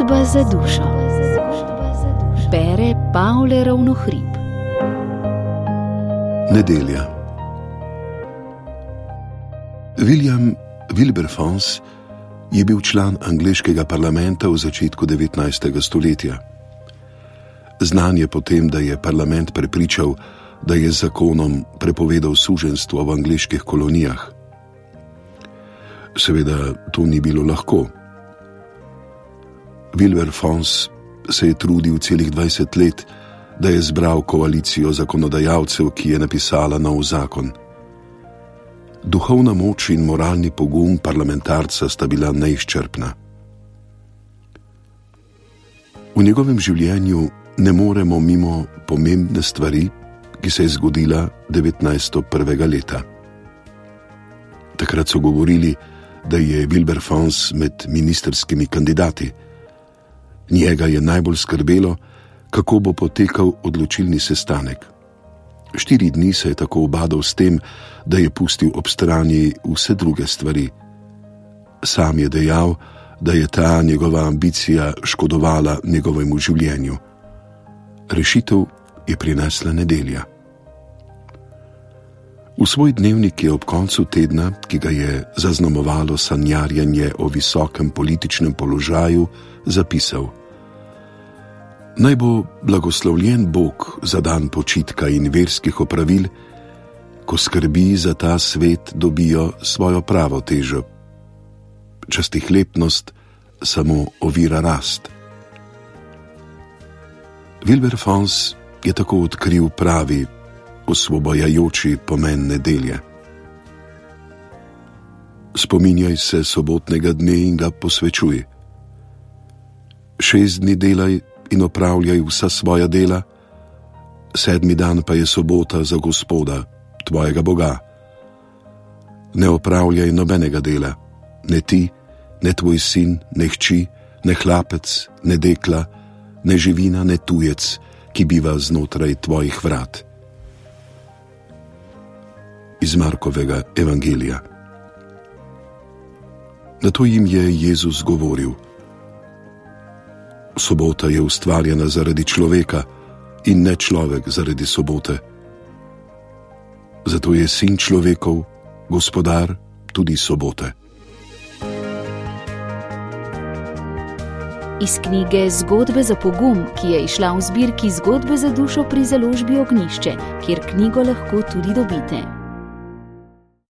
Zgodba za dušo. Bere Pavle Ravnohrib. Nedelja. William Wilberforce je bil član angleškega parlamenta v začetku 19. stoletja. Znan je potem, da je parlament prepričal, da je z zakonom prepovedal suženjstvo v angleških kolonijah. Seveda to ni bilo lahko. Wilberforce se je trudil celih 20 let, da je zbral koalicijo zakonodajalcev, ki je napisala nov zakon. Duhovna moč in moralni pogum parlamentarca sta bila neizčrpna. V njegovem življenju ne moremo mimo pomembne stvari, ki se je zgodila 1901. leta. Takrat so govorili, da je Wilberforce med ministerskimi kandidati. Njega je najbolj skrbelo, kako bo potekal odločilni sestanek. 4 dni se je tako ubadal s tem, da je pustil ob strani vse druge stvari. Sam je dejal, da je ta njegova ambicija škodovala njegovemu življenju. Rešitev je prinesla nedelja. V svoj dnevnik je ob koncu tedna, ki ga je zaznamovalo sanjarjenje o visokem političnem položaju, zapisal: Naj bo blagoslovljen Bog za dan počitka in verskih opravil, ko skrbi za ta svet dobijo svojo pravo težo. Častihlepnost samo ovira rast. Wilberforce je tako odkril pravi, osvobojajoči pomen nedelje. Spominjaj se sobotnega dne in ga posvečuj. 6 dni delaj in opravljaj vsa svoja dela, 7. dan pa je sobota za Gospoda, tvojega Boga. Ne opravljaj nobenega dela, ne ti, ne tvoj sin, ne hči, ne hlapec, ne dekla, ne živina, ne tujec, ki biva znotraj tvojih vrat. Iz Markovega evangelija. Nato jim je Jezus govoril: Sobota je ustvarjena zaradi človeka in ne človek zaradi sobote. Zato je sin človekov, gospodar tudi sobote. Iz knjige Zgodbe za pogum, ki je izšla v zbirki Zgodbe za dušo pri založbi Ognjišče, kjer knjigo lahko tudi dobite.